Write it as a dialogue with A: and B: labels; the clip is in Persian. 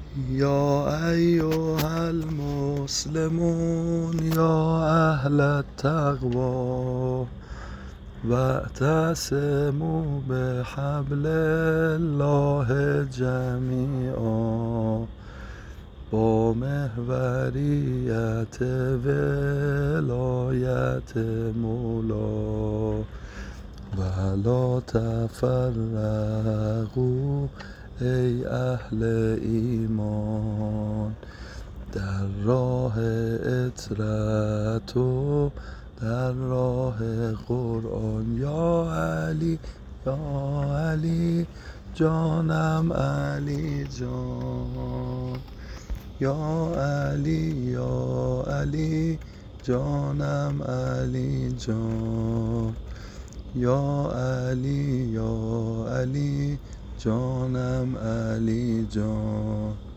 A: یا ایها المسلمون یا اهل التقوی واعتصموا بحبل الله جمیعا با محوریت ولایت مولا ولا تفرقوا ای اهل ایمان در راه اطرت و در راه قرآن. یا علی یا علی جانم علی جان، یا علی یا علی جانم علی جان، یا علی یا علی جانم علی جان.